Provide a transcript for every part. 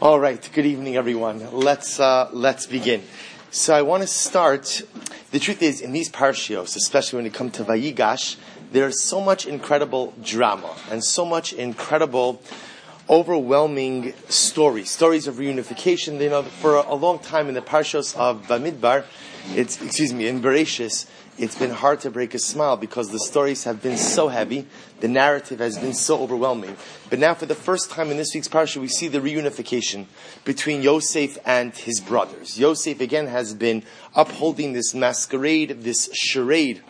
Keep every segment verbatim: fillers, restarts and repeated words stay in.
All right. Good evening, everyone. Let's uh, let's begin. So I want to start. The truth is, in these parshios, especially when it comes to Vayigash, there's so much incredible drama and so much incredible, overwhelming stories, stories of reunification. You know, for a long time in the parshios of Bamidbar, it's excuse me, in Bereshis, it's been hard to break a smile because the stories have been so heavy, the narrative has been so overwhelming. But now for the first time in this week's parsha, we see the reunification between Yosef and his brothers. Yosef again has been upholding this masquerade, this charade,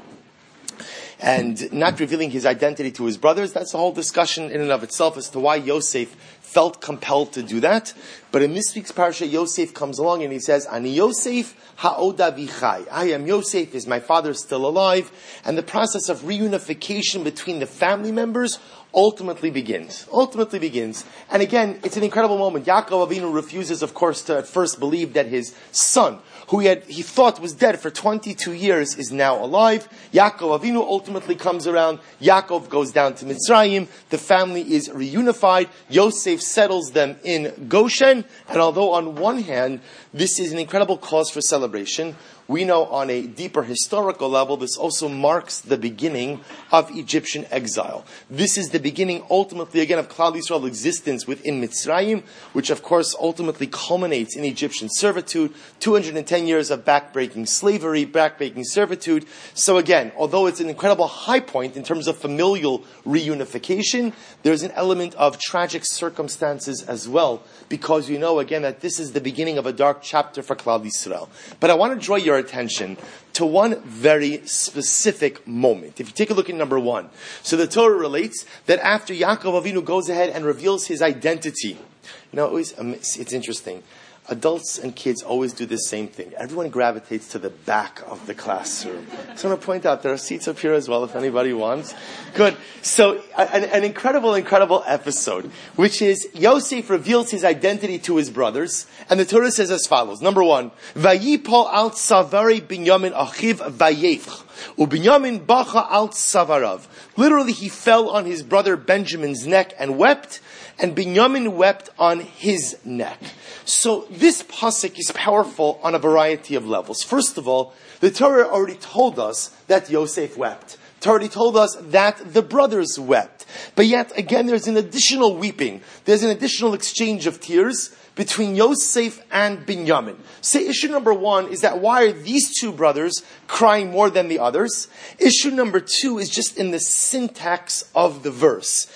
and not revealing his identity to his brothers. That's a whole discussion in and of itself as to why Yosef felt compelled to do that. But in this week's parsha, Yosef comes along and he says, Ani Yosef ha'oda vichai. I am Yosef, is my father still alive? And the process of reunification between the family members ultimately begins. Ultimately begins. And again, it's an incredible moment. Yaakov Avinu refuses, of course, to at first believe that his son, who he had he thought was dead for twenty-two years, is now alive. Yaakov Avinu ultimately comes around. Yaakov goes down to Mitzrayim. The family is reunified. Yosef settles them in Goshen. And although on one hand, this is an incredible cause for celebration, we know on a deeper historical level, this also marks the beginning of Egyptian exile. This is the beginning, ultimately, again, of Klal Yisrael's existence within Mitzrayim, which, of course, ultimately culminates in Egyptian servitude, two hundred ten years of backbreaking slavery, backbreaking servitude. So again, although it's an incredible high point in terms of familial reunification, there's an element of tragic circumstances as well, because you know, again, that this is the beginning of a dark chapter for Klal Yisrael. But I want to draw your attention to one very specific moment. If you take a look at number one, so the Torah relates that after Yaakov Avinu goes ahead and reveals his identity, you know, it was, it's interesting. Adults and kids always do the same thing. Everyone gravitates to the back of the classroom. So I want to point out there are seats up here as well if anybody wants. Good. So an, an incredible, incredible episode, which is Yosef reveals his identity to his brothers, and the Torah says as follows. Number one, Vayipol al Savari Binyamin Achiv Vayevch. Ubinyamin Bacha al Savarav. Literally, he fell on his brother Benjamin's neck and wept, and Binyamin wept on his neck. So this pasuk is powerful on a variety of levels. First of all, the Torah already told us that Yosef wept. It already told us that the brothers wept. But yet, again, there's an additional weeping. There's an additional exchange of tears between Yosef and Binyamin. So issue number one is that why are these two brothers crying more than the others? Issue number two is just in the syntax of the verse.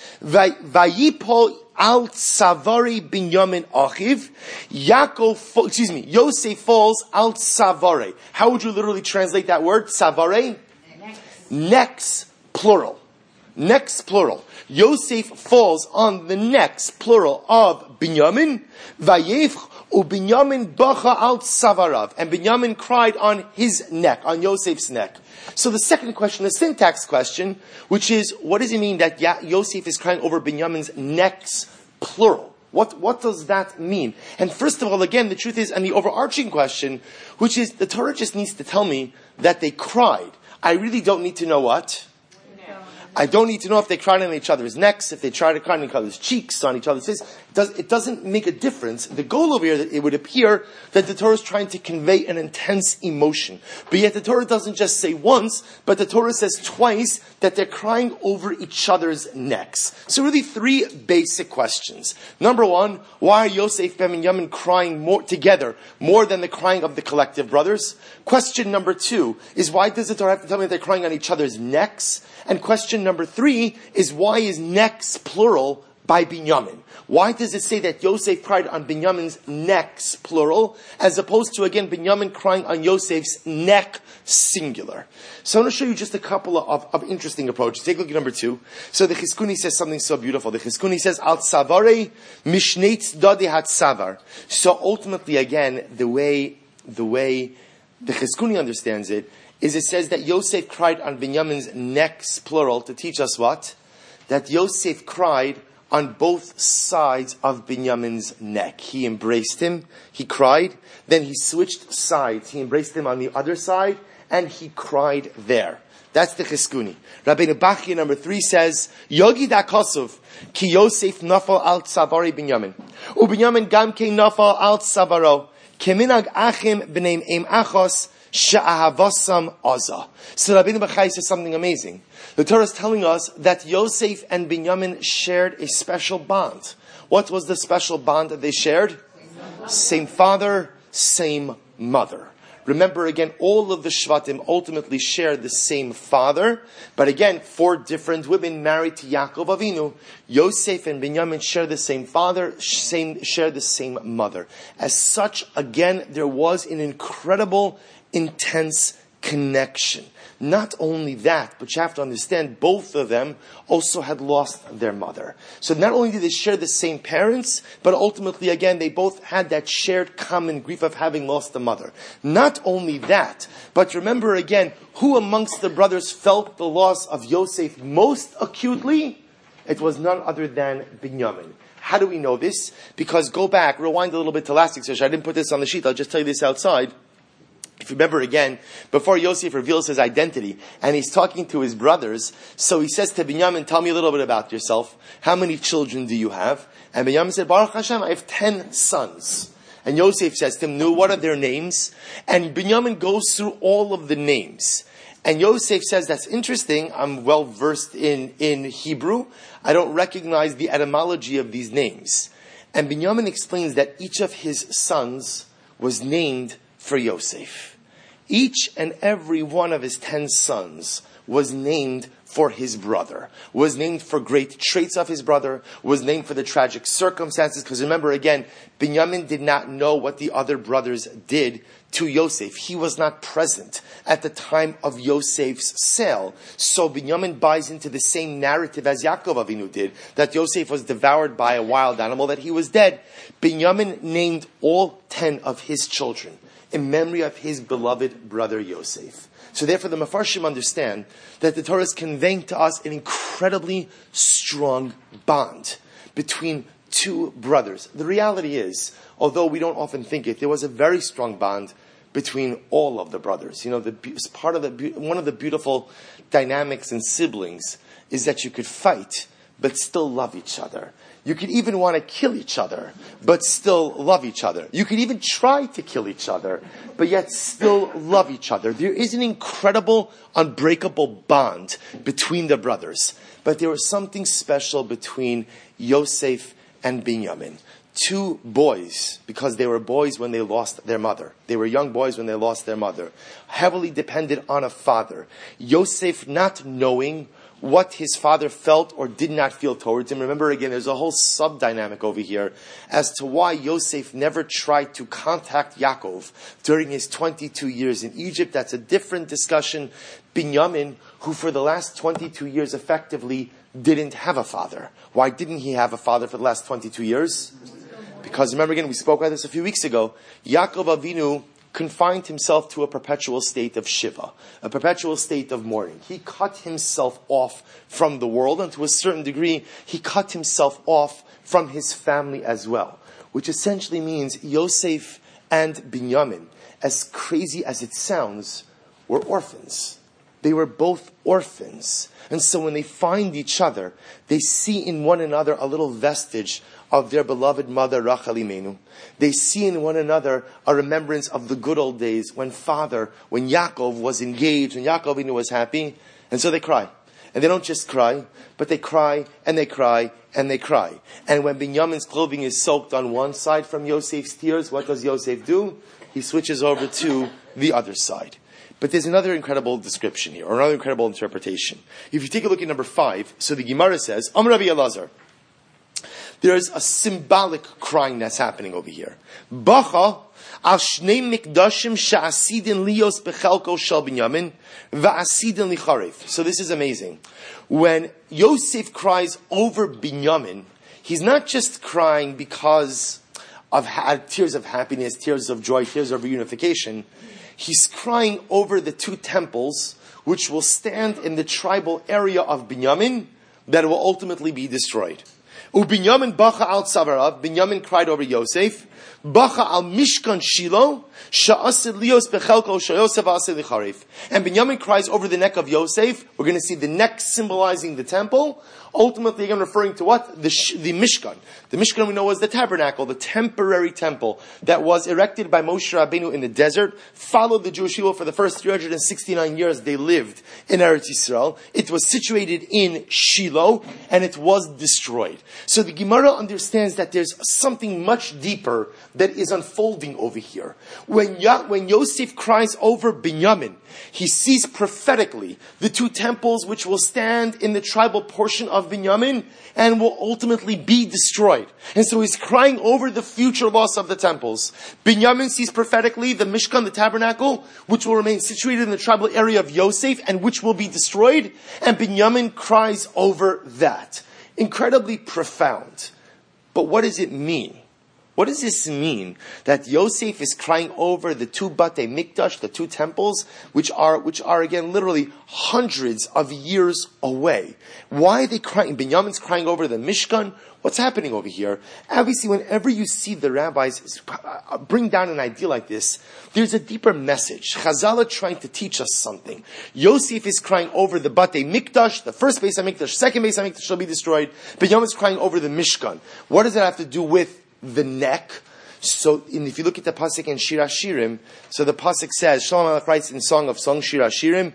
Vayipol al Savari Binyamin Achiv. Yaakov, excuse me, Yosef falls al Savare. How would you literally translate that word? Savare? Necks. Necks, plural. Necks, plural. Yosef falls on the necks, plural, of Binyamin. Vayevch uBinyamin bacha al Savarav. And Binyamin cried on his neck, on Yosef's neck. So the second question, the syntax question, which is, what does it mean that Yosef is crying over Binyamin's necks, plural? What, what does that mean? And first of all, again, the truth is, and the overarching question, which is, the Torah just needs to tell me that they cried. I really don't need to know what? I don't need to know if they cried on each other's necks, if they tried to cry on each other's cheeks, on each other's faces. It, does, it doesn't make a difference. The goal over here, it would appear that the Torah is trying to convey an intense emotion. But yet the Torah doesn't just say once, but the Torah says twice that they're crying over each other's necks. So really three basic questions. Number one, why are Yosef and Binyamin crying more together, more than the crying of the collective brothers? Question number two is, why does the Torah have to tell me that they're crying on each other's necks? And question number three is, why is necks plural by Binyamin? Why does it say that Yosef cried on Binyamin's necks, plural, as opposed to, again, Binyamin crying on Yosef's neck, singular? So I want to show you just a couple of, of interesting approaches. Take a look at number two. So the Chizkuni says something so beautiful. The Chizkuni says, Al Savare Mishnetz Dodi Hat Savar. So ultimately, again, the way, the way the Chizkuni understands it, is it says that Yosef cried on Binyamin's necks, plural, to teach us what? That Yosef cried on both sides of Binyamin's neck. He embraced him, he cried, then he switched sides. He embraced him on the other side, and he cried there. That's the Cheskuni. Rabbeinu Bachya, number three, says, Yogi da Kosov, ki Yosef nafal al tzavari Binyamin. U Binyamin gam ke nafal al tzavaro. Keminag achim b'neim em achos, she'ahavosam oza. So Rabbeinu Bachya says something amazing. The Torah is telling us that Yosef and Binyamin shared a special bond. What was the special bond that they shared? Same father, same mother. Remember again, all of the Shvatim ultimately shared the same father, but again, four different women married to Yaakov Avinu. Yosef and Binyamin share the same father, same, share the same mother. As such, again, there was an incredible, intense connection. Not only that, but you have to understand, both of them also had lost their mother. So not only did they share the same parents, but ultimately, again, they both had that shared common grief of having lost the mother. Not only that, but remember again, who amongst the brothers felt the loss of Yosef most acutely? It was none other than Binyamin. How do we know this? Because go back, rewind a little bit to last week's session. I didn't put this on the sheet, I'll just tell you this outside. If you remember again, before Yosef reveals his identity, and he's talking to his brothers, so he says to Binyamin, tell me a little bit about yourself. How many children do you have? And Binyamin said, Baruch Hashem, I have ten sons. And Yosef says to him, no, what are their names? And Binyamin goes through all of the names. And Yosef says, that's interesting, I'm well versed in, in Hebrew. I don't recognize the etymology of these names. And Binyamin explains that each of his sons was named for Yosef. Each and every one of his ten sons was named for his brother, was named for great traits of his brother, was named for the tragic circumstances. Because remember again, Binyamin did not know what the other brothers did to Yosef. He was not present at the time of Yosef's sale. So Binyamin buys into the same narrative as Yaakov Avinu did, that Yosef was devoured by a wild animal, that he was dead. Binyamin named all ten of his children in memory of his beloved brother Yosef. So therefore the Mefarshim understand that the Torah is conveying to us an incredibly strong bond between two brothers. The reality is, although we don't often think it, there was a very strong bond between all of the brothers. You know, the part of the one of the beautiful dynamics in siblings is that you could fight but still love each other. You could even want to kill each other, but still love each other. You could even try to kill each other, but yet still love each other. There is an incredible, unbreakable bond between the brothers. But there was something special between Yosef and Binyamin. Two boys, because they were boys when they lost their mother. They were young boys when they lost their mother. Heavily dependent on a father. Yosef not knowing what his father felt or did not feel towards him. Remember again, there's a whole sub-dynamic over here as to why Yosef never tried to contact Yaakov during his twenty-two years in Egypt. That's a different discussion. Binyamin, who for the last twenty-two years effectively didn't have a father. Why didn't he have a father for the last twenty-two years? Because remember again, we spoke about this a few weeks ago. Yaakov Avinu confined himself to a perpetual state of Shiva, a perpetual state of mourning. He cut himself off from the world, and to a certain degree, he cut himself off from his family as well, which essentially means Yosef and Binyamin, as crazy as it sounds, were orphans. They were both orphans. And so when they find each other, they see in one another a little vestige of their beloved mother Rachel Imenu. They see in one another a remembrance of the good old days when father, when Yaakov was engaged, when Yaakov Imenu was happy. And so they cry. And they don't just cry, but they cry and they cry and they cry. And when Binyamin's clothing is soaked on one side from Yosef's tears, what does Yosef do? He switches over to the other side. But there's another incredible description here, or another incredible interpretation. If you take a look at number five, so the Gemara says, Amar Rabbi Elazar, there is a symbolic crying that's happening over here. Bacha al shnei mikdashim sha'asidin lios bechelko shel Binyamin va'asidin licharif. So this is amazing. When Yosef cries over Binyamin, he's not just crying because of ha- tears of happiness, tears of joy, tears of reunification. He's crying over the two temples which will stand in the tribal area of Binyamin that will ultimately be destroyed. Ubinyamin bacha al tzavarav. Binyamin cried over Yosef. Bacha al Mishkan Shiloh, Sha'asid Lios Bechelko Shayosef Asid Licharif. And Binyamin cries over the neck of Yosef. We're going to see the neck symbolizing the temple. Ultimately, again, referring to what? The, the Mishkan. The Mishkan we know was the tabernacle, the temporary temple that was erected by Moshe Rabbeinu in the desert, followed the Jewish people for the first three hundred sixty-nine years they lived in Eretz Yisrael. It was situated in Shiloh, and it was destroyed. So the Gemara understands that there's something much deeper that is unfolding over here. When, ya- when Yosef cries over Binyamin, he sees prophetically the two temples which will stand in the tribal portion of Binyamin and will ultimately be destroyed. And so he's crying over the future loss of the temples. Binyamin sees prophetically the Mishkan, the tabernacle, which will remain situated in the tribal area of Yosef and which will be destroyed. And Binyamin cries over that. Incredibly profound. But what does it mean? What does this mean? That Yosef is crying over the two Batei Mikdash, the two temples, which are, which are again literally hundreds of years away. Why are they crying? Binyamin's crying over the Mishkan. What's happening over here? Obviously, whenever you see the rabbis bring down an idea like this, there's a deeper message. Chazal are trying to teach us something. Yosef is crying over the Batei Mikdash, the first Beis HaMikdash, second Beis HaMikdash shall be destroyed. Binyamin's crying over the Mishkan. What does that have to do with the neck? So, and if you look at the pasuk in Shir Hashirim, so the pasuk says, Shlomo Melech writes in Song of Songs, Shir Hashirim,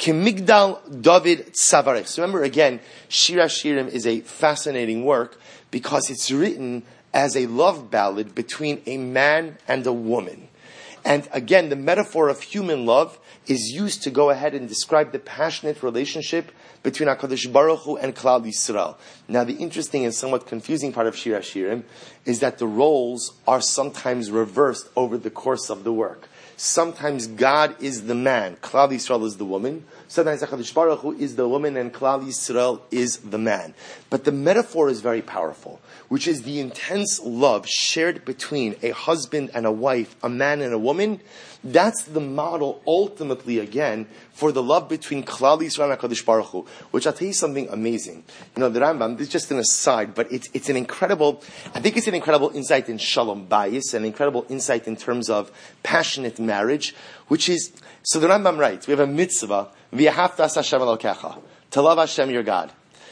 Kimigdal David Tzavarech. So remember again, Shir Hashirim is a fascinating work because it's written as a love ballad between a man and a woman. And again, the metaphor of human love is used to go ahead and describe the passionate relationship between HaKadosh Baruch Hu and Klal Yisrael. Now, the interesting and somewhat confusing part of Shir Hashirim is that the roles are sometimes reversed over the course of the work. Sometimes God is the man, Klal Yisrael is the woman. Sometimes HaKadosh Baruch Hu is the woman and Klal Yisrael is the man. But the metaphor is very powerful, which is the intense love shared between a husband and a wife, a man and a woman. That's the model, ultimately, again, for the love between Klal Yisrael and HaKadosh Baruch Hu, which I'll tell you something amazing. You know, the Rambam, this is just an aside, but it's, it's an incredible, I think it's an incredible insight in Shalom Bayis, an incredible insight in terms of passionate marriage, which is, so the Rambam writes, we have a mitzvah, V'yahavtas Hashem Elokecha, to love Hashem your God.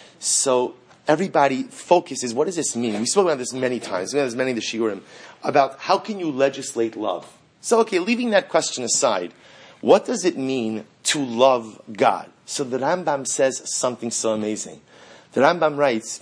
So, everybody focuses, what does this mean? We spoke about this many times, we have this many of the shiurim, about how can you legislate love? So, okay, leaving that question aside, what does it mean to love God? So the Rambam says something so amazing. The Rambam writes,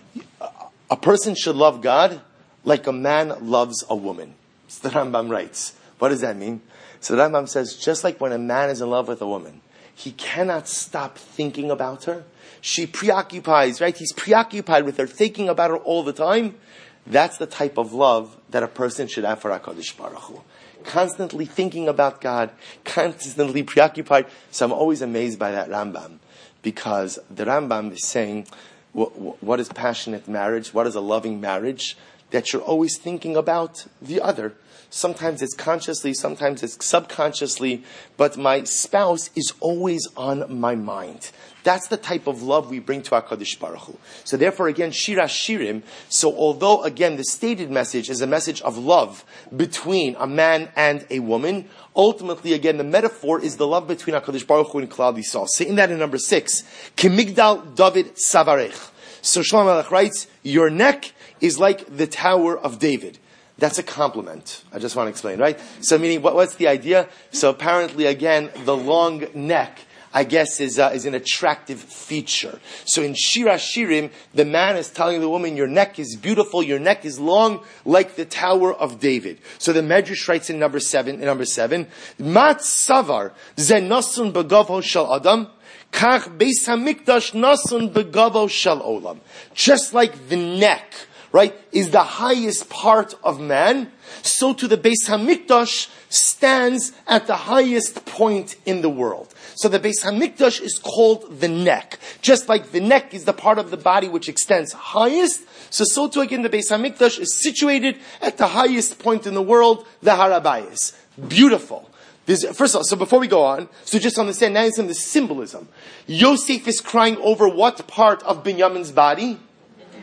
a person should love God like a man loves a woman. So the Rambam writes, what does that mean? So the Rambam says, just like when a man is in love with a woman, he cannot stop thinking about her. She preoccupies, right? He's preoccupied with her, thinking about her all the time. That's the type of love that a person should have for HaKadosh Baruch Hu. Constantly thinking about God, constantly preoccupied. So I'm always amazed by that Rambam, because the Rambam is saying, what, what is passionate marriage? What is a loving marriage? That you're always thinking about the other. Sometimes it's consciously, sometimes it's subconsciously, but my spouse is always on my mind. That's the type of love we bring to HaKadosh Baruch Hu. So therefore, again, Shir Hashirim, so although, again, the stated message is a message of love between a man and a woman, ultimately, again, the metaphor is the love between HaKadosh Baruch Hu and Klal Yisrael. Saying that in number six, Kimigdal David Tzavarech. So Shlomo Melech writes, your neck is like the Tower of David. That's a compliment. I just want to explain, right? So meaning, what, what's the idea? So apparently, again, the long neck, I guess, is uh, is an attractive feature. So in Shir Hashirim, the man is telling the woman, your neck is beautiful, your neck is long, like the Tower of David. So the Medrash writes in number seven, in number seven, Mat Savar ze nasun begavo shel Adam, kach Beis HaMikdash nasun begavo shel Olam. Just like the neck, right, is the highest part of man, so to the Beis HaMikdash stands at the highest point in the world. So the Beis HaMikdash is called the neck. Just like the neck is the part of the body which extends highest, so so too again the Beis HaMikdash is situated at the highest point in the world, the Har HaBayis. Beautiful. There's, first of all, so before we go on, so just understand, now some of the symbolism. Yosef is crying over what part of Binyamin's body?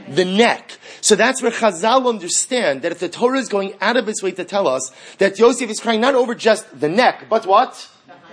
The neck. So that's where Chazal understand that if the Torah is going out of its way to tell us that Yosef is crying not over just the neck, but what?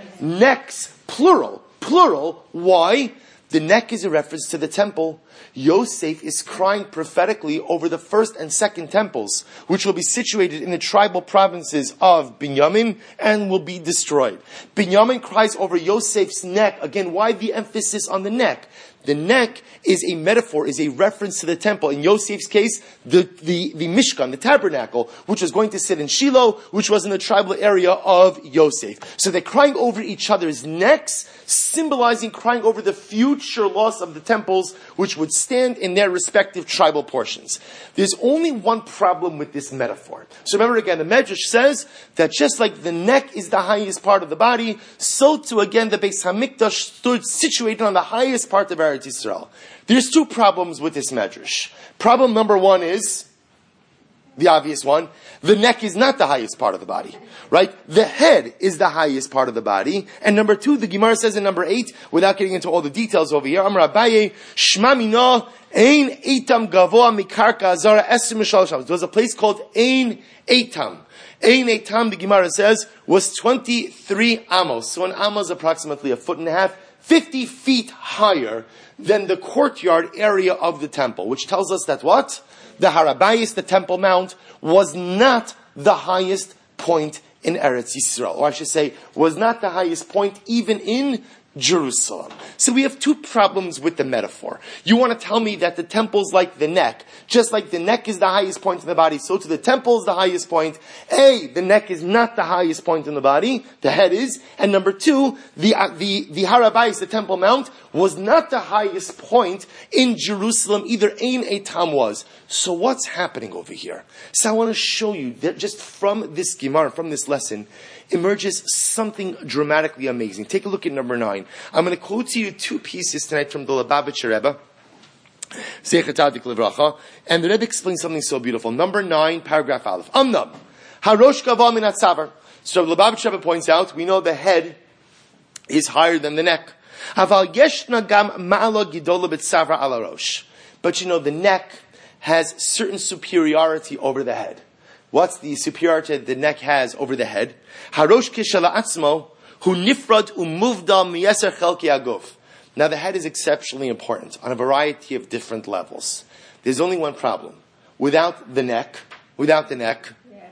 Necks, plural. Plural. Why? The neck is a reference to the temple. Yosef is crying prophetically over the first and second temples, which will be situated in the tribal provinces of Binyamin and will be destroyed. Binyamin cries over Yosef's neck. Again, why the emphasis on the neck? The neck is a metaphor, is a reference to the temple. In Yosef's case, the, the, the Mishkan, the tabernacle, which was going to sit in Shiloh, which was in the tribal area of Yosef. So they're crying over each other's necks, symbolizing crying over the future loss of the temples, which would stand in their respective tribal portions. There's only one problem with this metaphor. So remember again, the Medrash says that just like the neck is the highest part of the body, so too again the Beis Hamikdash stood situated on the highest part of Eretz Yisrael. There's two problems with this Medrash. Problem number one is, the obvious one, the neck is not the highest part of the body, right? The head is the highest part of the body. And number two, the Gemara says in number eight, without getting into all the details over here, Amar Abaye, Shma Mina, Ein Eitam Gavoa Mikarka Azara Esrim Mishal Sham. There was a place called Ein Eitam. Ein Eitam, the Gemara says, was twenty-three amos. So an amos is approximately a foot and a half, fifty feet higher than the courtyard area of the temple, which tells us that what? The Har Habayis, the Temple Mount, was not the highest point in Eretz Yisrael. Or I should say, was not the highest point even in Jerusalem. So we have two problems with the metaphor. You want to tell me that the temple's like the neck. Just like the neck is the highest point in the body, so to the temple is the highest point. A, the neck is not the highest point in the body. The head is. And number two, the, uh, the, the Har Habayis, the Temple Mount, was not the highest point in Jerusalem. Either Ein Eitam was. So what's happening over here? So I want to show you that just from this Gemara, from this lesson, emerges something dramatically amazing. Take a look at number nine. I'm going to quote to you two pieces tonight from the Lubavitcher Rebbe, Zecher Tzadik Livracha, and the Rebbe explains something so beautiful. Number nine, paragraph Aleph. Amnam, Harosh Gava Min Hatzavar. So the Lubavitcher Rebbe points out, we know the head is higher than the neck. Aval Yeshna Gam Ma'ala Gidola B'Tzavra Ala Rosh. But you know, the neck has certain superiority over the head. What's the superiority the neck has over the head? Harosh kishala atzmo hu nifrad umuvda miyeser chelki aguf. Now the head is exceptionally important on a variety of different levels. There's only one problem. Without the neck, without the neck,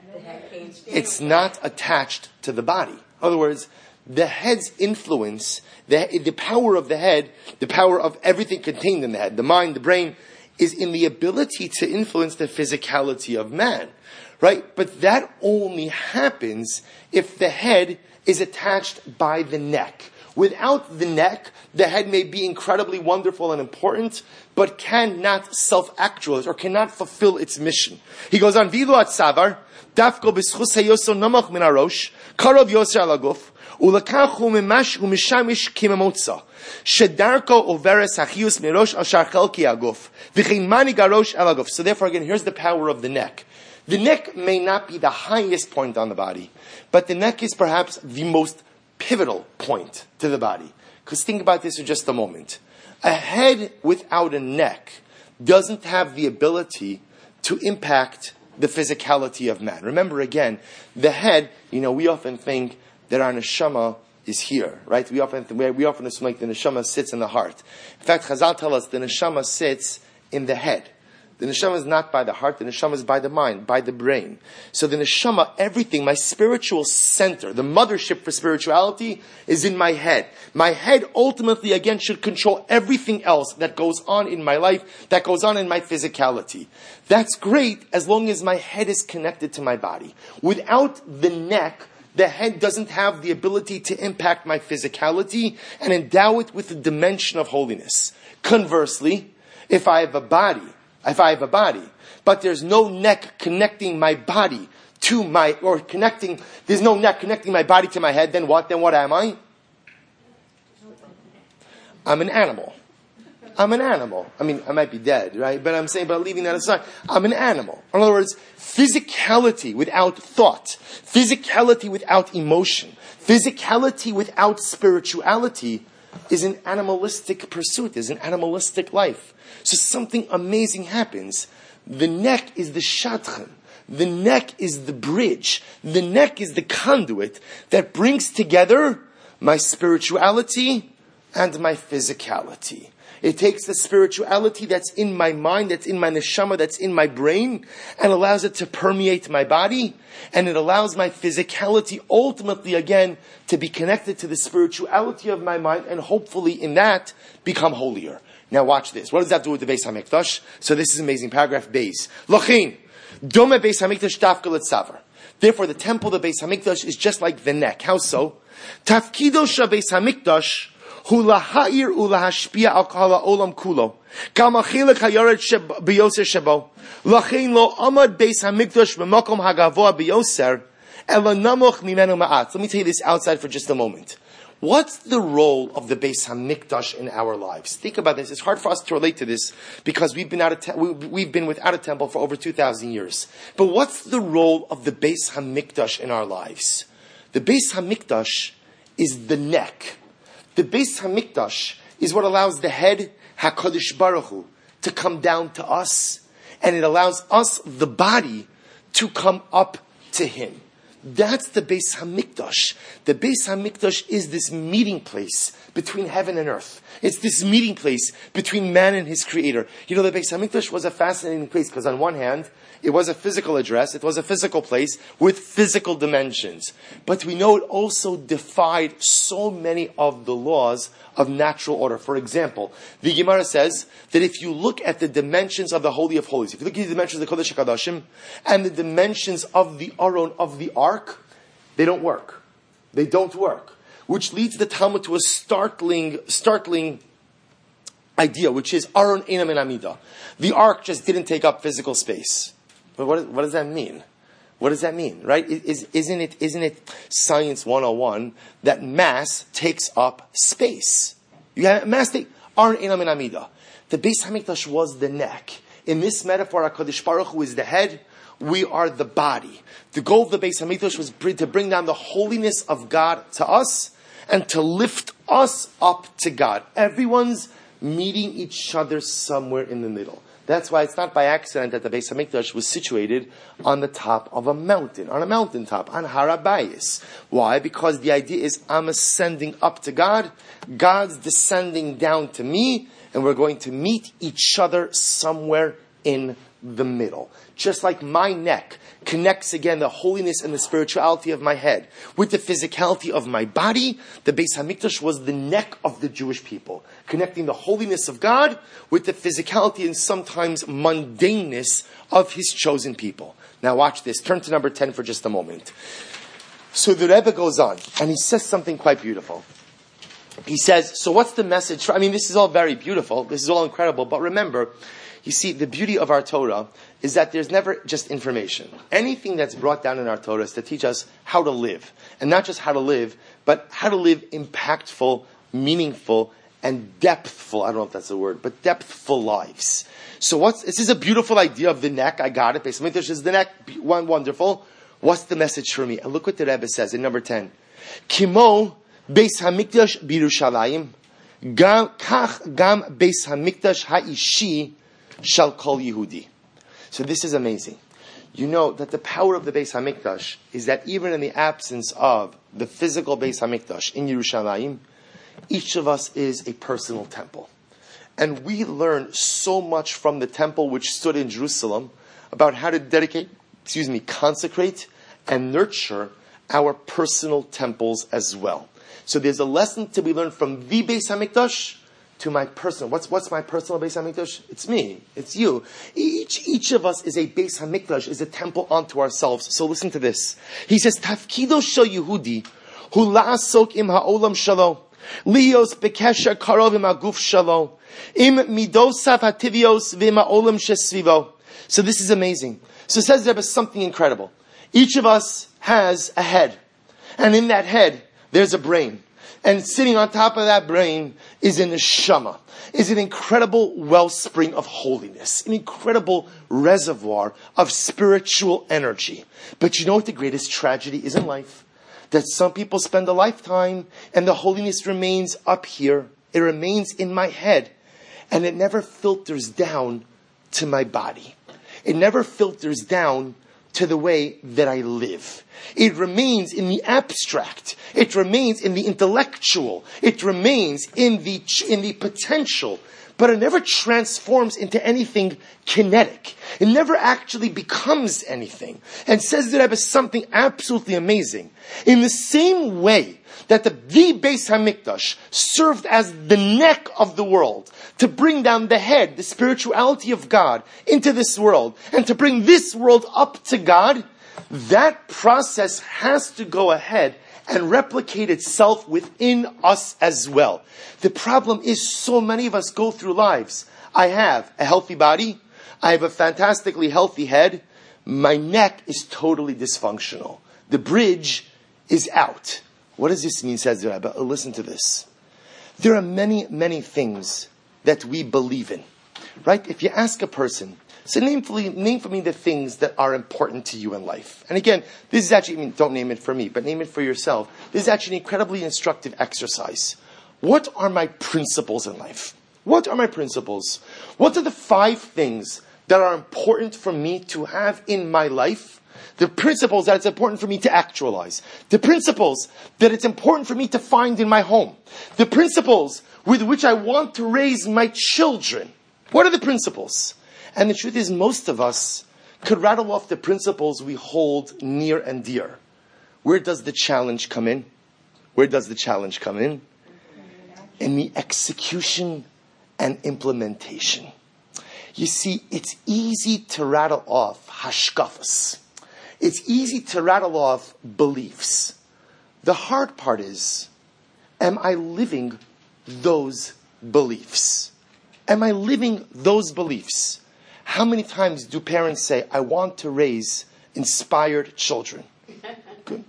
it's not attached to the body. In other words, the head's influence, the, the power of the head, the power of everything contained in the head, the mind, the brain, is in the ability to influence the physicality of man. Right? But that only happens if the head is attached by the neck. Without the neck, the head may be incredibly wonderful and important, but cannot self-actualize or cannot fulfill its mission. He goes on, Vilu at Savar, Dafko b'schus hayoso namach min harosh, karov yoser al haguf, ulakachu mimash umishamish kimemotza, shedarko overes hachius mirosh al sharchelki haguf, v'chein mani garosh al haguf. So therefore, again, here's the power of the neck. The neck may not be the highest point on the body, but the neck is perhaps the most pivotal point to the body. Because think about this for just a moment. A head without a neck doesn't have the ability to impact the physicality of man. Remember again, the head, you know, we often think that our neshama is here, right? We often we often assume like the neshama sits in the heart. In fact, Chazal tell us the neshama sits in the head. The neshama is not by the heart, the neshama is by the mind, by the brain. So the neshama, everything, my spiritual center, the mothership for spirituality is in my head. My head ultimately, again, should control everything else that goes on in my life, that goes on in my physicality. That's great as long as my head is connected to my body. Without the neck, the head doesn't have the ability to impact my physicality and endow it with the dimension of holiness. Conversely, if I have a body, If I have a body, but there's no neck connecting my body to my, or connecting, there's no neck connecting my body to my head, then what? Then what am I? I'm an animal. I'm an animal. I mean, I might be dead, right? But I'm saying, but leaving that aside, I'm an animal. In other words, physicality without thought, physicality without emotion, physicality without spirituality is an animalistic pursuit, is an animalistic life. So something amazing happens. The neck is the shadchan. The neck is the bridge. The neck is the conduit that brings together my spirituality and my physicality. It takes the spirituality that's in my mind, that's in my neshama, that's in my brain, and allows it to permeate my body, and it allows my physicality ultimately, again, to be connected to the spirituality of my mind, and hopefully in that, become holier. Now watch this. What does that do with the Beis HaMikdash? So this is amazing. Paragraph Beis. Lachin, dome Beis HaMikdash tafka letzavar. Therefore, the temple of the Beis HaMikdash is just like the neck. How so? Tafkido sha Beis HaMikdash hu laha'ir ulahashpia al kol ha'olam kulo. Gam ha'chilek hayaret biyoser shebo. Lachin lo amad Beis HaMikdash b'makom hagavoa biyoser ela namoch mimenu ma'at. Let me tell you this outside for just a moment. What's the role of the Beis HaMikdash in our lives? Think about this. It's hard for us to relate to this because we've been out of te- we've been without a temple for over two thousand years. But what's the role of the Beis HaMikdash in our lives? The Beis HaMikdash is the neck. The Beis HaMikdash is what allows the head, HaKadosh Baruch Hu, to come down to us, and it allows us, the body, to come up to Him. That's the Beis HaMikdash. The Beis HaMikdash is this meeting place between heaven and earth. It's this meeting place between man and his creator. You know, the Beis HaMikdash was a fascinating place because on one hand, it was a physical address, it was a physical place with physical dimensions. But we know it also defied so many of the laws of natural order. For example, the Gemara says that if you look at the dimensions of the Holy of Holies, if you look at the dimensions of the Kodesh HaKadoshim and the dimensions of the Aron, of the Ark, they don't work. They don't work. Which leads the Talmud to a startling, startling idea, which is Aron Einam en Amida. The Ark just didn't take up physical space. But what, what does that mean? What does that mean, right? Is, isn't it, isn't it Science one oh one that mass takes up space? You have mass take, Aron Einam en Amida. The Beis HaMikdash was the neck. In this metaphor, HaKadosh Baruch Hu is the head. We are the body. The goal of the Beis HaMikdash was to bring down the holiness of God to us and to lift us up to God. Everyone's meeting each other somewhere in the middle. That's why it's not by accident that the Beis HaMikdash was situated on the top of a mountain, on a mountaintop, on Har HaBayis. Why? Because the idea is I'm ascending up to God, God's descending down to me, and we're going to meet each other somewhere in the middle. Just like my neck connects again the holiness and the spirituality of my head with the physicality of my body, the Beis HaMikdash was the neck of the Jewish people, connecting the holiness of God with the physicality and sometimes mundaneness of His chosen people. Now watch this. Turn to number ten for just a moment. So the Rebbe goes on and he says something quite beautiful. He says, so what's the message? I mean, this is all very beautiful. This is all incredible. But remember, you see, the beauty of our Torah is that there's never just information. Anything that's brought down in our Torah is to teach us how to live. And not just how to live, but how to live impactful, meaningful, and depthful, I don't know if that's a word, but depthful lives. So what's, this is a beautiful idea of the neck, I got it. Beis HaMikdash is the neck, one wonderful. What's the message for me? And look what the Rebbe says in number ten. Kimo Beis HaMikdash b'Yerushalayim, gam kach gam Beis HaMikdash ha'ishi shall kol Yehudi. So this is amazing. You know that the power of the Beis HaMikdash is that even in the absence of the physical Beis HaMikdash in Yerushalayim, each of us is a personal temple. And we learn so much from the temple which stood in Jerusalem about how to dedicate, excuse me, consecrate and nurture our personal temples as well. So there's a lesson to be learned from the Beis HaMikdash to my personal. What's what's my personal Beis HaMikdash? It's me. It's you. Each each of us is a Beis HaMikdash, is a temple unto ourselves. So listen to this. He says, Tafkido shel Yehudi hu la'asok im ha'olam shalo lios bekesher karov im haguf shalo im midosav hativios v'im ha'olam shesvivo. So this is amazing. So it says there is something incredible. Each of us has a head. And in that head, there's a brain. And sitting on top of that brain is an neshama, is an incredible wellspring of holiness, an incredible reservoir of spiritual energy. But you know what the greatest tragedy is in life? that some people spend a lifetime and the holiness remains up here. It remains in my head and it never filters down to my body. It never filters down to the way that I live. It remains in the abstract. It remains in the intellectual. It remains in the, in the potential. But it never transforms into anything kinetic. It never actually becomes anything. And says the Rebbe something absolutely amazing. In the same way that the, the Beis HaMikdash served as the neck of the world to bring down the head, the spirituality of God into this world, and to bring this world up to God, that process has to go ahead and replicate itself within us as well. The problem is so many of us go through lives. I have a healthy body. I have a fantastically healthy head. My neck is totally dysfunctional. The bridge is out. What does this mean, says the Rebbe? Listen to this. There are many, many things that we believe in. Right? If you ask a person, so name for, me, name for me the things that are important to you in life. And again, this is actually, I mean, don't name it for me, but name it for yourself. This is actually an incredibly instructive exercise. What are my principles in life? What are my principles? What are the five things that are important for me to have in my life? The principles that it's important for me to actualize. The principles that it's important for me to find in my home. The principles with which I want to raise my children. What are the principles? And the truth is, most of us could rattle off the principles we hold near and dear. Where does the challenge come in? Where does the challenge come in? In the execution and implementation. You see, it's easy to rattle off hashkafas. It's easy to rattle off beliefs. The hard part is, am I living those beliefs? Am I living those beliefs? How many times do parents say, I want to raise inspired children? Good.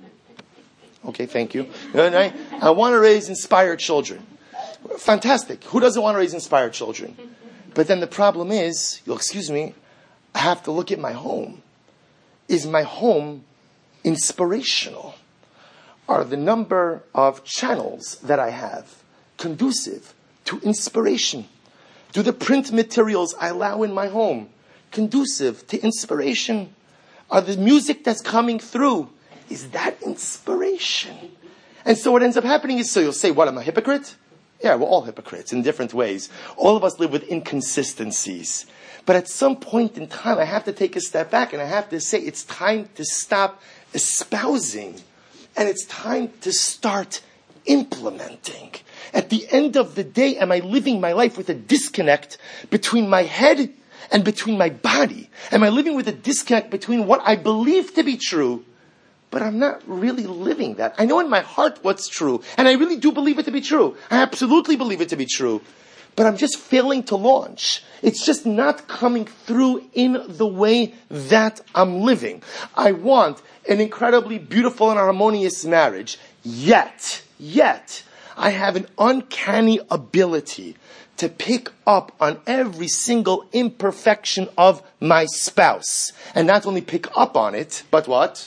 Okay, thank you. I, I want to raise inspired children. Fantastic. Who doesn't want to raise inspired children? But then the problem is, you'll excuse me, I have to look at my home. Is my home inspirational? Are the number of channels that I have conducive to inspiration? Do the print materials I allow in my home conducive to inspiration? Are the music that's coming through, is that inspiration? And so what ends up happening is, so you'll say, what, I'm a hypocrite? Yeah, we're all hypocrites in different ways. All of us live with inconsistencies. But at some point in time, I have to take a step back and I have to say, it's time to stop espousing. And it's time to start implementing. At the end of the day, am I living my life with a disconnect between my head and between my body? Am I living with a disconnect between what I believe to be true, but I'm not really living that? I know in my heart what's true, and I really do believe it to be true. I absolutely believe it to be true. But I'm just failing to launch. It's just not coming through in the way that I'm living. I want an incredibly beautiful and harmonious marriage, yet, yet, I have an uncanny ability to pick up on every single imperfection of my spouse. And not only pick up on it, but what?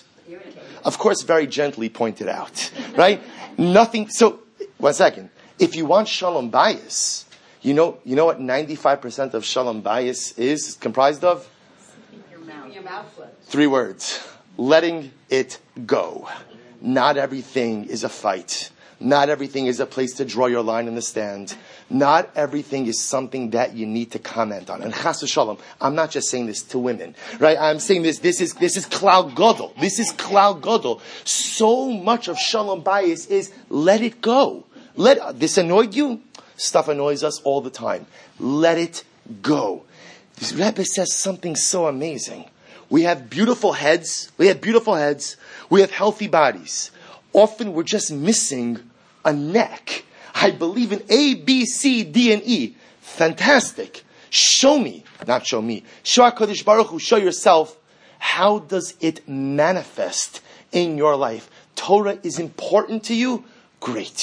Of course, very gently point it out. Right? Nothing. So, one second. If you want shalom bayis, you know, you know what ninety-five percent of shalom bayis is comprised of? Your mouth. Your mouth flips. Three words. Letting it go. Not everything is a fight. Not everything is a place to draw your line in the stand. Not everything is something that you need to comment on. And chas v'shalom, I'm not just saying this to women, right? I'm saying this, this is, this is klal gadol. This is klal gadol. So much of shalom bayis is let it go. Let, this annoyed you? Stuff annoys us all the time. Let it go. This Rebbe says something so amazing. We have beautiful heads. We have beautiful heads. We have healthy bodies. Often we're just missing a neck. I believe in A, B, C, D, and E. Fantastic. Show me, not show me. Show HaKadosh Baruch Hu, show yourself. How does it manifest in your life? Torah is important to you? Great.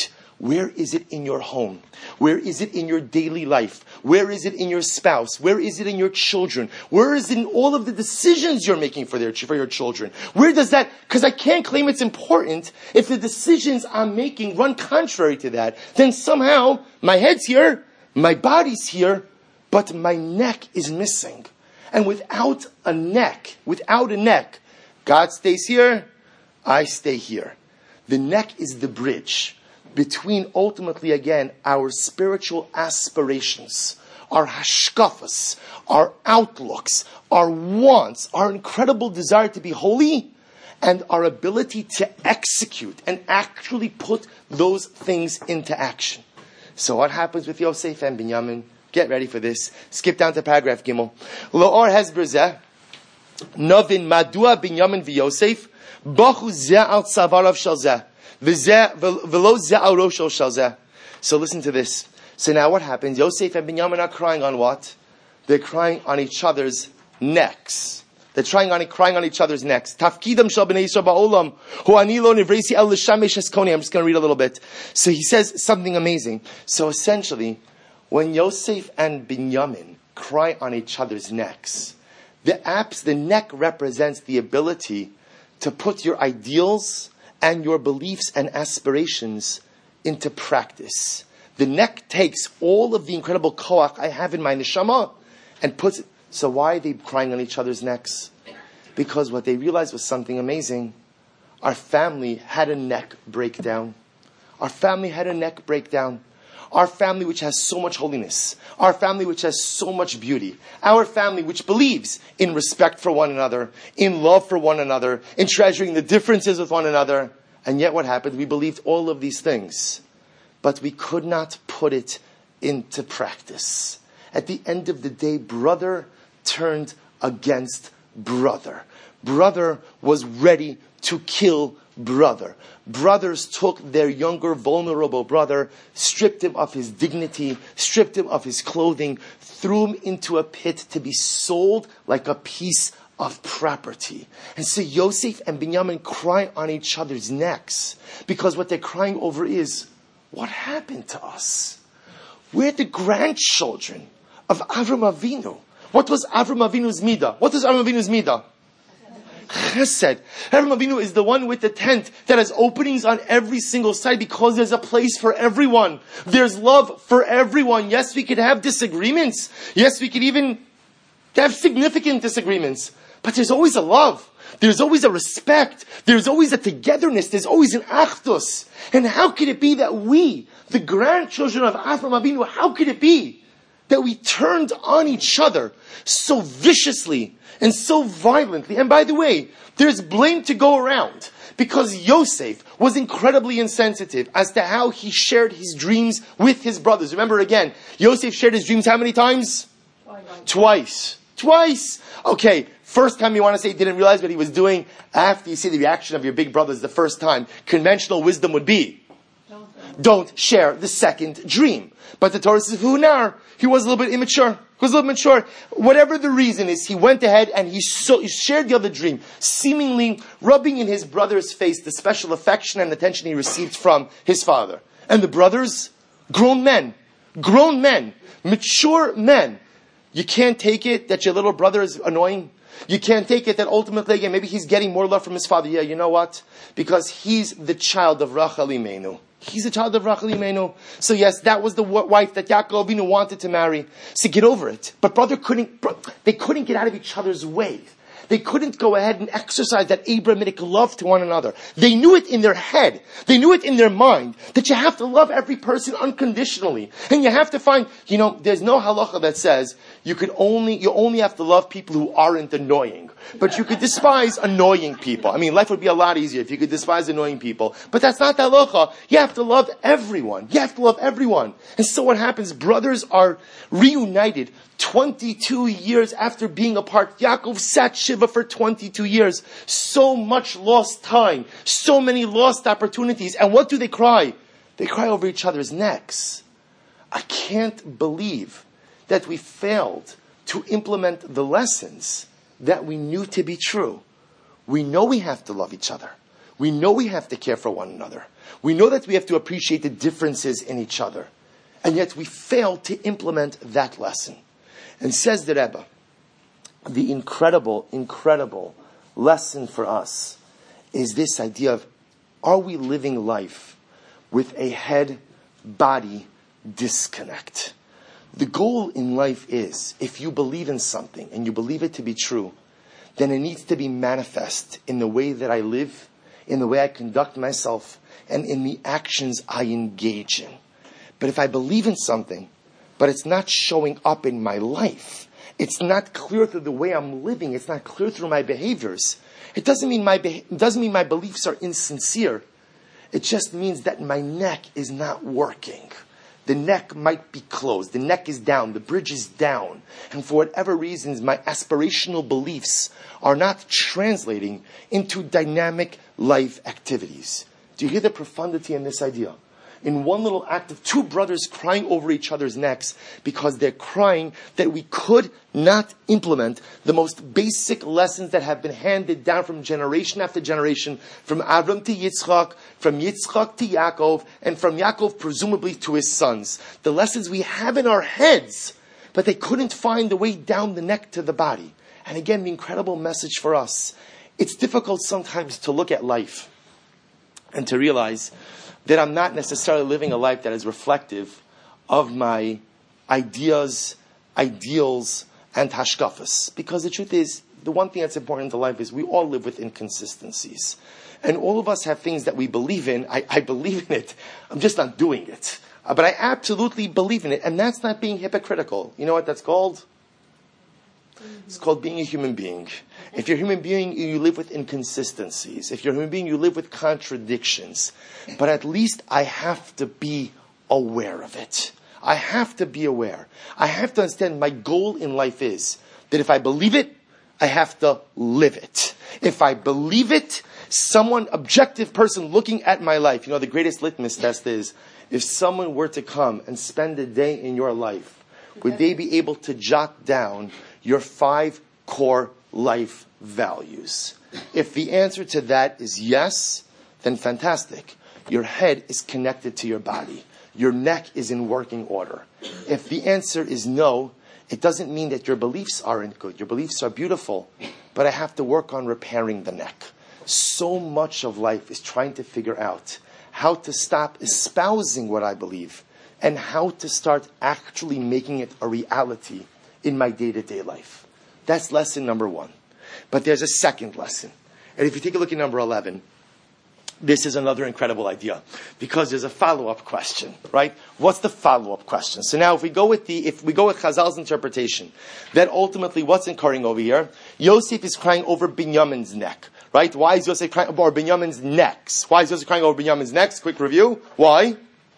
Where is it in your home? Where is it in your daily life? Where is it in your spouse? Where is it in your children? Where is it in all of the decisions you're making for their for your children? Where does that, because I can't claim it's important if the decisions I'm making run contrary to that. Then somehow my head's here, my body's here, but my neck is missing. And without a neck, without a neck, God stays here, I stay here. The neck is the bridge between, ultimately, again, our spiritual aspirations, our hashkafas, our outlooks, our wants, our incredible desire to be holy, and our ability to execute and actually put those things into action. So what happens with Yosef and Binyamin? Get ready for this. Skip down to paragraph Gimel. Lo'or hezber zeh, novin madua Binyamin v'Yosef, bachu zeh al tzavarav shel zeh. So listen to this. So now what happens? Yosef and Binyamin are crying on what? They're crying on each other's necks. They're trying on, crying on each other's necks. Tafkidam shel b'nei Yisrael ba'olam hu ani lo nivresi el l'shamesh eskoni. I'm just going to read a little bit. So he says something amazing. So essentially, when Yosef and Binyamin cry on each other's necks, the apps, the neck represents the ability to put your ideals and your beliefs and aspirations into practice. The neck takes all of the incredible koach I have in my neshama and puts it. So why are they crying on each other's necks? Because what they realized was something amazing. Our family had a neck breakdown. Our family had a neck breakdown. Our family which has so much holiness. Our family which has so much beauty. Our family which believes in respect for one another, in love for one another, in treasuring the differences with one another. And yet what happened? We believed all of these things, but we could not put it into practice. At the end of the day, brother turned against brother. Brother was ready to kill brother. Brothers took their younger, vulnerable brother, stripped him of his dignity, stripped him of his clothing, threw him into a pit to be sold like a piece of property. And so Yosef and Binyamin cry on each other's necks because what they're crying over is, what happened to us? We're the grandchildren of Avram Avinu. What was Avram Avinu's midah? What was Avram Avinu's midah? Chesed. Avram Avinu is the one with the tent that has openings on every single side because there's a place for everyone. There's love for everyone. Yes, we could have disagreements. Yes, we could even have significant disagreements. But there's always a love. There's always a respect. There's always a togetherness. There's always an achdus. And how could it be that we, the grandchildren of Avram Avinu, how could it be that we turned on each other so viciously and so violently? And by the way, there's blame to go around because Yosef was incredibly insensitive as to how he shared his dreams with his brothers. Remember again, Yosef shared his dreams how many times? Twice. Twice. Okay, first time you want to say he didn't realize what he was doing. After you see the reaction of your big brothers the first time, conventional wisdom would be, don't share the second dream. But the Torah says, Hunar, he was a little bit immature. He was a little mature. Whatever the reason is, he went ahead and he, so, he shared the other dream, seemingly rubbing in his brother's face the special affection and attention he received from his father. And the brothers, grown men, grown men, mature men. You can't take it that your little brother is annoying. You can't take it that ultimately, again, maybe he's getting more love from his father. Yeah, you know what? Because he's the child of Rachel Imenu. He's a child of Rachel Imenu. So yes, that was the wife that Yaakov Avinu wanted to marry. So get over it. But brother couldn't, bro, they couldn't get out of each other's way. They couldn't go ahead and exercise that Abrahamic love to one another. They knew it in their head. They knew it in their mind that you have to love every person unconditionally. And you have to find, you know, there's no halacha that says you could only, you only have to love people who aren't annoying. But you could despise annoying people. I mean, life would be a lot easier if you could despise annoying people. But that's not the halacha. You have to love everyone. You have to love everyone. And so what happens? Brothers are reunited twenty-two years after being apart. Yaakov sat Shiva for twenty-two years. So much lost time. So many lost opportunities. And what do they cry? They cry over each other's necks. I can't believe that we failed to implement the lessons that we knew to be true. We know we have to love each other. We know we have to care for one another. We know that we have to appreciate the differences in each other. And yet we fail to implement that lesson. And says the Rebbe, the incredible, incredible lesson for us is this idea of, are we living life with a head-body disconnect? The goal in life is, if you believe in something and you believe it to be true, then it needs to be manifest in the way that I live, in the way I conduct myself, and in the actions I engage in. But if I believe in something, but it's not showing up in my life, it's not clear through the way I'm living, it's not clear through my behaviors, it doesn't mean my beha- it doesn't mean my beliefs are insincere. It just means that my neck is not working. The neck might be closed. The neck is down. The bridge is down. And for whatever reasons, my aspirational beliefs are not translating into dynamic life activities. Do you hear the profundity in this idea? In one little act of two brothers crying over each other's necks because they're crying that we could not implement the most basic lessons that have been handed down from generation after generation, from Avram to Yitzchak, from Yitzchak to Yaakov, and from Yaakov presumably to his sons. The lessons we have in our heads, but they couldn't find the way down the neck to the body. And again, the incredible message for us. It's difficult sometimes to look at life and to realize that I'm not necessarily living a life that is reflective of my ideas, ideals, and hashkafas. Because the truth is, the one thing that's important in life is we all live with inconsistencies. And all of us have things that we believe in. I, I believe in it. I'm just not doing it. Uh, but I absolutely believe in it. And that's not being hypocritical. You know what that's called? It's called being a human being. If you're a human being, you live with inconsistencies. If you're a human being, you live with contradictions. But at least I have to be aware of it. I have to be aware. I have to understand my goal in life is that if I believe it, I have to live it. If I believe it, someone, objective person looking at my life, you know, the greatest litmus test is, if someone were to come and spend a day in your life, would they be able to jot down your five core life values? If the answer to that is yes, then fantastic. Your head is connected to your body. Your neck is in working order. If the answer is no, it doesn't mean that your beliefs aren't good. Your beliefs are beautiful, but I have to work on repairing the neck. So much of life is trying to figure out how to stop espousing what I believe and how to start actually making it a reality in my day-to-day life. That's lesson number one. But there's a second lesson. And if you take a look at number eleven, this is another incredible idea, because there's a follow-up question, right? What's the follow-up question? So now if we go with the, if we go with Chazal's interpretation, that ultimately what's occurring over here? Yosef is crying over Binyamin's neck, right? Why is Yosef crying over Binyamin's necks? Why is Yosef crying over Binyamin's necks? Quick review. Why?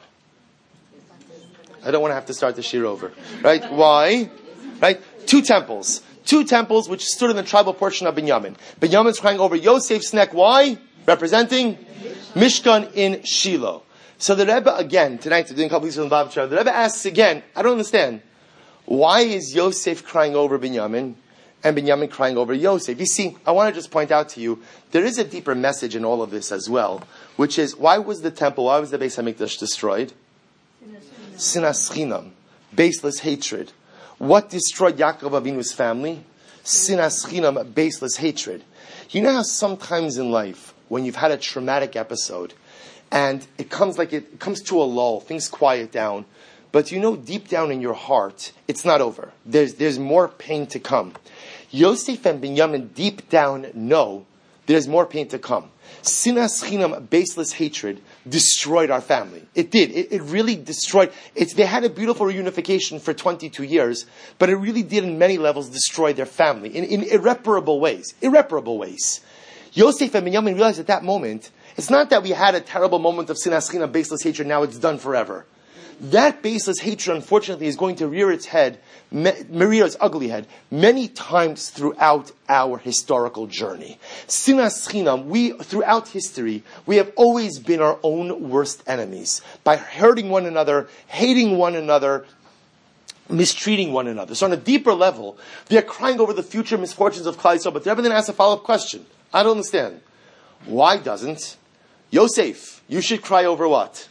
I don't want to have to start the shir over, right? Why? Right? Two temples. Two temples which stood in the tribal portion of Binyamin. Binyamin's crying over Yosef's neck. Why? Representing Mishkan in Shiloh. So the Rebbe again, tonight, we're doing a couple of Bab Shah, the Rebbe asks again, I don't understand. Why is Yosef crying over Binyamin and Binyamin crying over Yosef? You see, I want to just point out to you, there is a deeper message in all of this as well, which is, why was the temple, why was the Beis HaMikdash destroyed? Sinas Chinam, baseless hatred. What destroyed Yaakov Avinu's family? Sinas Chinam, baseless hatred. You know how sometimes in life, when you've had a traumatic episode, and it comes like it, it comes to a lull, things quiet down, but you know deep down in your heart, it's not over. There's there's more pain to come. Yosef and Binyamin deep down know there's more pain to come. Sinas Chinam, baseless hatred, destroyed our family. It did. It, it really destroyed. It's, they had a beautiful reunification for twenty-two years, but it really did in many levels destroy their family in, in irreparable ways. Irreparable ways. Yosef and Binyamin realized at that moment, it's not that we had a terrible moment of Sinas Chinam, baseless hatred, now it's done forever. That baseless hatred, unfortunately, is going to rear its head, rear its ugly head, many times throughout our historical journey. Sinas Chinam, we, throughout history, we have always been our own worst enemies. By hurting one another, hating one another, mistreating one another. So on a deeper level, they are crying over the future misfortunes of Klal Yisrael, but the Rebbe then asks a follow-up question. I don't understand. Why doesn't? Yosef, you should cry over what?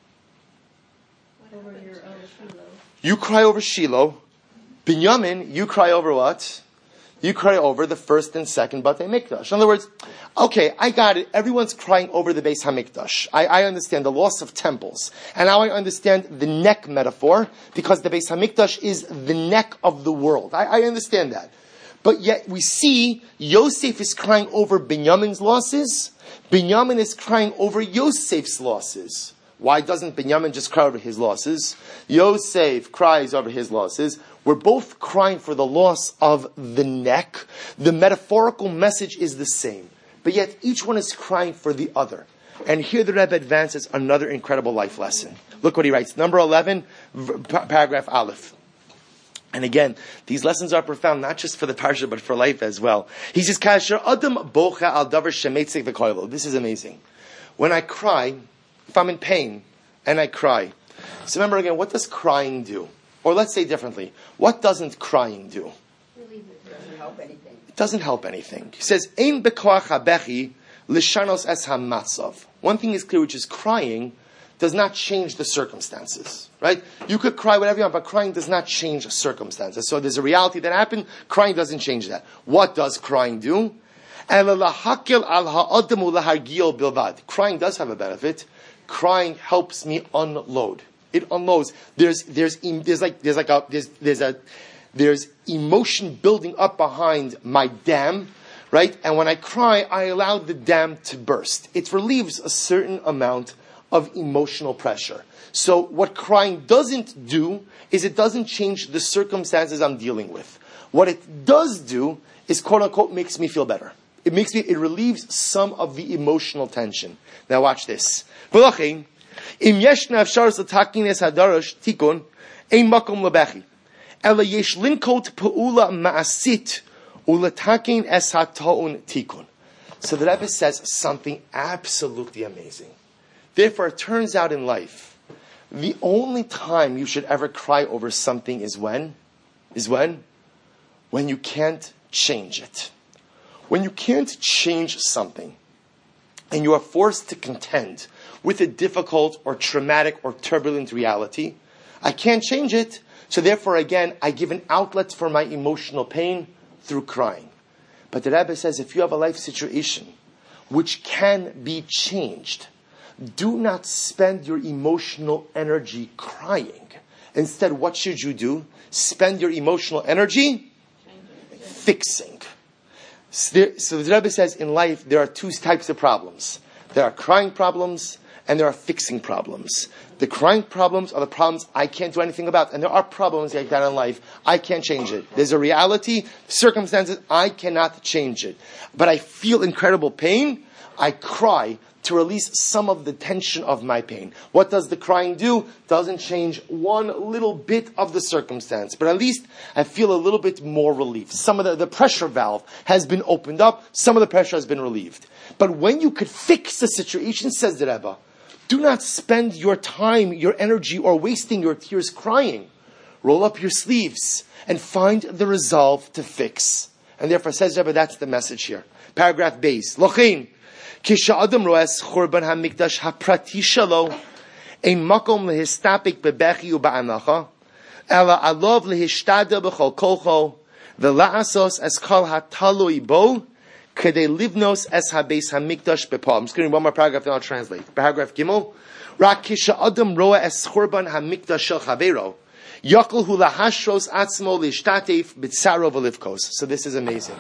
Over your own Shiloh. You cry over Shiloh. Binyamin, you cry over what? You cry over the first and second Batei Mikdash. In other words, okay, I got it. Everyone's crying over the Beis HaMikdash. I, I understand the loss of temples. And now I understand the neck metaphor, because the Beis HaMikdash is the neck of the world. I, I understand that. But yet we see Yosef is crying over Binyamin's losses. Binyamin is crying over Yosef's losses. Why doesn't Binyamin just cry over his losses? Yosef cries over his losses. We're both crying for the loss of the neck. The metaphorical message is the same. But yet each one is crying for the other. And here the Rebbe advances another incredible life lesson. Look what he writes. Number eleven, paragraph Aleph. And again, these lessons are profound, not just for the parsha, but for life as well. He says, "Kasher adam bocha al davar shemetzik v'koilo." This is amazing. When I cry, if I'm in pain, and I cry. So remember again, what does crying do? Or let's say differently, what doesn't crying do? It doesn't help anything. It doesn't help anything. He says, "Ein bekoach habechi lishanos es hamatzav." One thing is clear, which is crying does not change the circumstances, right? You could cry whatever you want, but crying does not change circumstances. So there's a reality that happened, crying doesn't change that. What does crying do? Crying does have a benefit. Crying helps me unload. It unloads. There's, there's, there's like, there's like a, there's, there's a, there's emotion building up behind my dam, right? And when I cry, I allow the dam to burst. It relieves a certain amount of emotional pressure. So what crying doesn't do is it doesn't change the circumstances I'm dealing with. What it does do is, quote unquote, makes me feel better. It makes me, it relieves some of the emotional tension. Now watch this. Im yeshna afsharas l'takin es hadarash tikun ein makom lebechi ela yesh linkot peula ma'asit uletakin es hataun tikun. So the Rebbe says something absolutely amazing. Therefore, it turns out in life, the only time you should ever cry over something is when? Is when? When you can't change it. When you can't change something, and you are forced to contend with a difficult or traumatic or turbulent reality, I can't change it, so therefore again, I give an outlet for my emotional pain through crying. But the Rebbe says, if you have a life situation which can be changed, do not spend your emotional energy crying. Instead, what should you do? Spend your emotional energy fixing. So the Rebbe says in life, there are two types of problems. There are crying problems and there are fixing problems. The crying problems are the problems I can't do anything about. And there are problems like that in life. I can't change it. There's a reality, circumstances, I cannot change it. But I feel incredible pain. I cry to release some of the tension of my pain. What does the crying do? Doesn't change one little bit of the circumstance. But at least I feel a little bit more relief. Some of the, the pressure valve has been opened up. Some of the pressure has been relieved. But when you could fix the situation, says the Rebbe, do not spend your time, your energy, or wasting your tears crying. Roll up your sleeves and find the resolve to fix. And therefore, says the Rebbe, that's the message here. Paragraph base. Lochin. Kisha'adam roes churban hamikdash haprati shalo ein makom lehistapik bebechi uba'anacha ela alov lehishtada b'chol kolcho v'la'asos es kol hatalui bo kedei livnos es habeis hamikdash bepal. I'm just going to read one more paragraph, then I'll translate. Paragraph Gimel. Rak kisha'adam roa es churban hamikdash shel chavero yakol hu lahashros atzmo lehishtatef b'tzaro v'livkos. So this is amazing.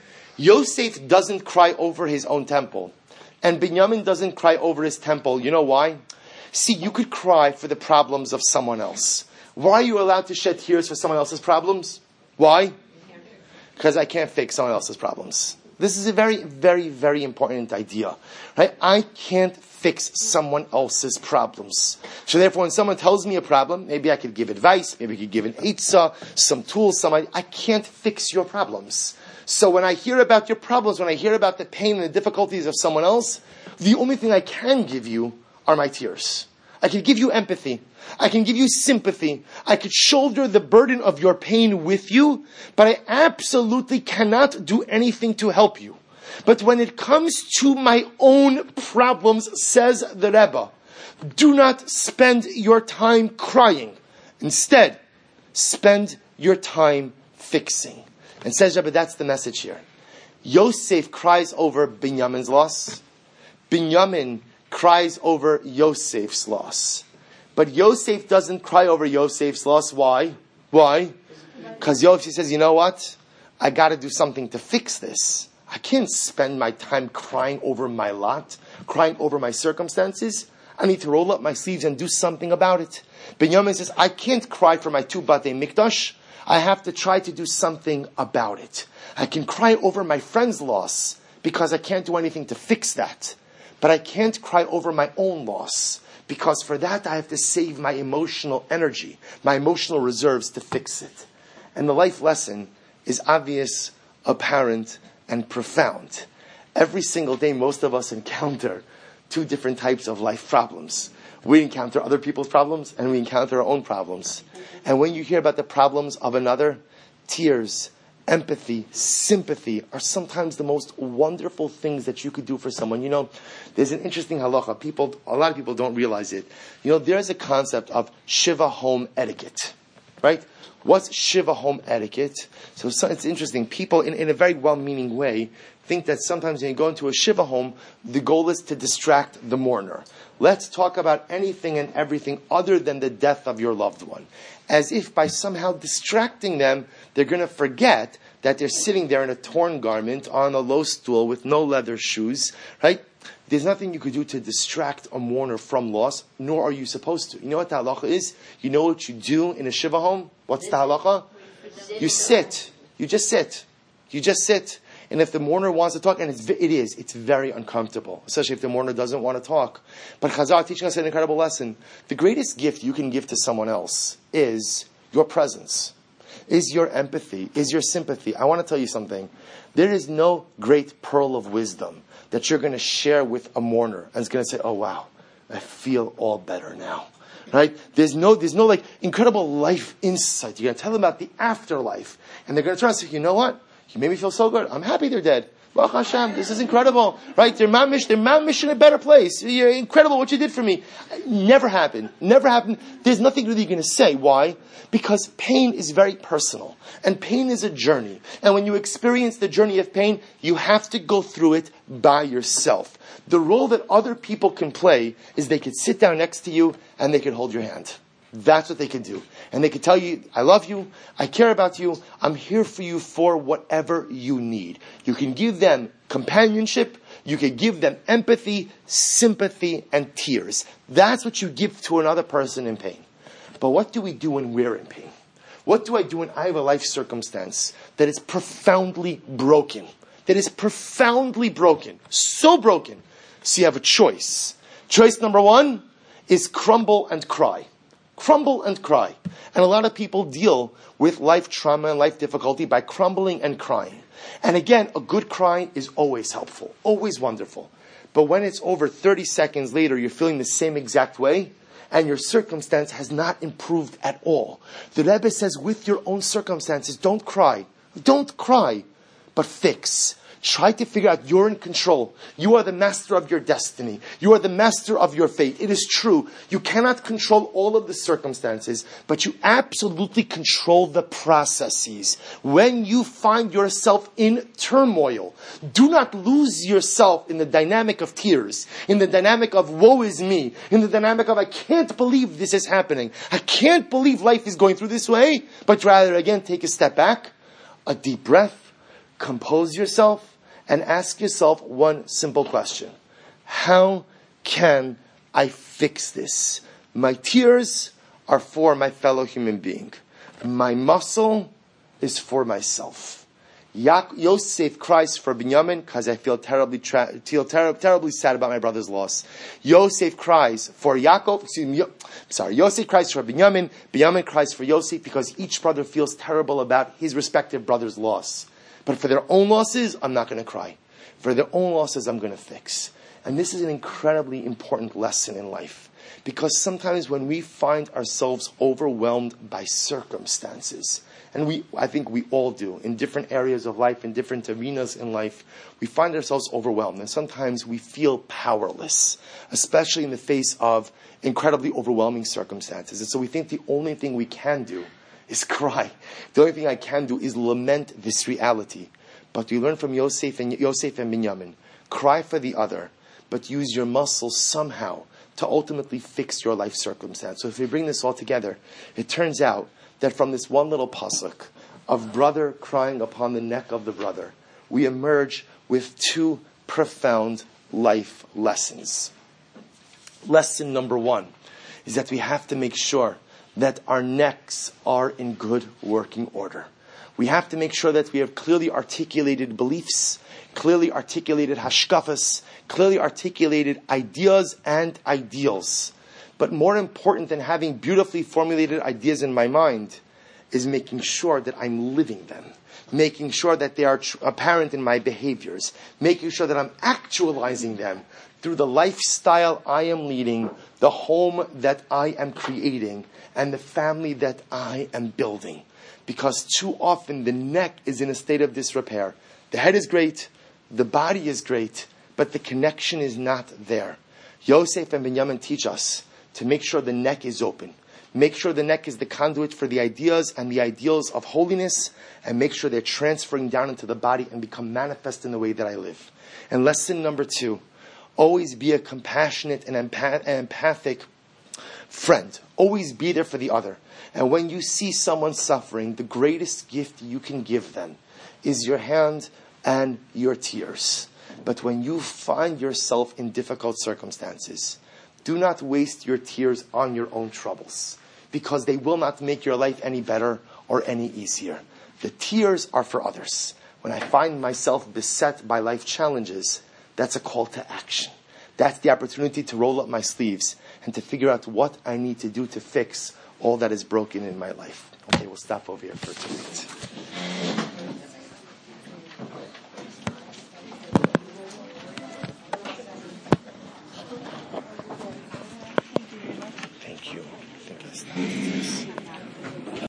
Yosef doesn't cry over his own temple. And Binyamin doesn't cry over his temple. You know why? See, you could cry for the problems of someone else. Why are you allowed to shed tears for someone else's problems? Why? Because I can't fix someone else's problems. This is a very, very, very important idea. Right? I can't fix someone else's problems. So therefore, when someone tells me a problem, maybe I could give advice, maybe I could give an eitzah, some tools, some I can't fix your problems. So when I hear about your problems, when I hear about the pain and the difficulties of someone else, the only thing I can give you are my tears. I can give you empathy. I can give you sympathy. I could shoulder the burden of your pain with you, but I absolutely cannot do anything to help you. But when it comes to my own problems, says the Rebbe, do not spend your time crying. Instead, spend your time fixing. And says Rebbe, that's the message here. Yosef cries over Binyamin's loss. Binyamin cries over Yosef's loss. But Yosef doesn't cry over Yosef's loss. Why? Why? Because Yosef says, you know what? I got to do something to fix this. I can't spend my time crying over my lot, crying over my circumstances. I need to roll up my sleeves and do something about it. Binyamin says, I can't cry for my two Batei Mikdash. I have to try to do something about it. I can cry over my friend's loss because I can't do anything to fix that. But I can't cry over my own loss because for that I have to save my emotional energy, my emotional reserves to fix it. And the life lesson is obvious, apparent, and profound. Every single day, most of us encounter two different types of life problems. We encounter other people's problems, and we encounter our own problems. And when you hear about the problems of another, tears, empathy, sympathy are sometimes the most wonderful things that you could do for someone. You know, there's an interesting halacha. People, a lot of people don't realize it. You know, there's a concept of Shiva home etiquette, right? What's Shiva home etiquette? So, so it's interesting. People, in, in a very well-meaning way, think that sometimes when you go into a Shiva home, the goal is to distract the mourner. Let's talk about anything and everything other than the death of your loved one. As if by somehow distracting them, they're going to forget that they're sitting there in a torn garment on a low stool with no leather shoes, right? There's nothing you could do to distract a mourner from loss, nor are you supposed to. You know what the halacha is? You know what you do in a Shiva home? What's the halacha? You sit. You just sit. You just sit. And if the mourner wants to talk, and it's, it is, it's very uncomfortable, especially if the mourner doesn't want to talk. But Chazal teaching us an incredible lesson. The greatest gift you can give to someone else is your presence, is your empathy, is your sympathy. I want to tell you something. There is no great pearl of wisdom that you're going to share with a mourner and is going to say, oh wow, I feel all better now. Right? There's no, there's no like incredible life insight. You're going to tell them about the afterlife. And they're going to try and say, you know what? You made me feel so good. I'm happy they're dead. Baruch Hashem, this is incredible. Right? They're mamish, they're mamish in a better place. You're incredible what you did for me. Never happened. Never happened. There's nothing really you're going to say. Why? Because pain is very personal. And pain is a journey. And when you experience the journey of pain, you have to go through it by yourself. The role that other people can play is they could sit down next to you and they could hold your hand. That's what they can do. And they can tell you, I love you, I care about you, I'm here for you for whatever you need. You can give them companionship, you can give them empathy, sympathy, and tears. That's what you give to another person in pain. But what do we do when we're in pain? What do I do when I have a life circumstance that is profoundly broken? That is profoundly broken. So broken. So you have a choice. Choice number one is crumble and cry. Crumble and cry. And a lot of people deal with life trauma and life difficulty by crumbling and crying. And again, a good cry is always helpful, always wonderful. But when it's over thirty seconds later, you're feeling the same exact way, and your circumstance has not improved at all. The Rebbe says, with your own circumstances, don't cry. Don't cry, but fix. Try to figure out you're in control. You are the master of your destiny. You are the master of your fate. It is true. You cannot control all of the circumstances, but you absolutely control the processes. When you find yourself in turmoil, do not lose yourself in the dynamic of tears, in the dynamic of woe is me, in the dynamic of I can't believe this is happening. I can't believe life is going through this way, but rather again take a step back, a deep breath, compose yourself, and ask yourself one simple question. How can I fix this? My tears are for my fellow human being. My muscle is for myself. Ya- Yosef cries for Binyamin because I feel terribly tra- feel ter- terribly sad about my brother's loss. Yosef cries for Yaakov. Excuse me. Yo- sorry. Yosef cries for Binyamin. Binyamin cries for Yosef because each brother feels terrible about his respective brother's loss. But for their own losses, I'm not going to cry. For their own losses, I'm going to fix. And this is an incredibly important lesson in life. Because sometimes when we find ourselves overwhelmed by circumstances, And we, I think we all do, in different areas of life, in different arenas in life, we find ourselves overwhelmed. And sometimes we feel powerless, especially in the face of incredibly overwhelming circumstances. And so we think the only thing we can do is cry. The only thing I can do is lament this reality. But we learn from Yosef and Yosef and Binyamin, cry for the other, but use your muscles somehow to ultimately fix your life circumstance. So if we bring this all together, it turns out that from this one little pasuk of brother crying upon the neck of the brother, we emerge with two profound life lessons. Lesson number one is that we have to make sure that our necks are in good working order. We have to make sure that we have clearly articulated beliefs, clearly articulated hashkafas, clearly articulated ideas and ideals. But more important than having beautifully formulated ideas in my mind is making sure that I'm living them, making sure that they are tr- apparent in my behaviors, making sure that I'm actualizing them through the lifestyle I am leading, the home that I am creating, and the family that I am building. Because too often the neck is in a state of disrepair. The head is great, the body is great, but the connection is not there. Yosef and Binyamin teach us to make sure the neck is open. Make sure the neck is the conduit for the ideas and the ideals of holiness, and make sure they're transferring down into the body and become manifest in the way that I live. And lesson number two, always be a compassionate and empath- empathic friend. Always be there for the other. And when you see someone suffering, the greatest gift you can give them is your hand and your tears. But when you find yourself in difficult circumstances, do not waste your tears on your own troubles, because they will not make your life any better or any easier. The tears are for others. When I find myself beset by life challenges, that's a call to action. That's the opportunity to roll up my sleeves and to figure out what I need to do to fix all that is broken in my life. Okay, we'll stop over here for two minutes.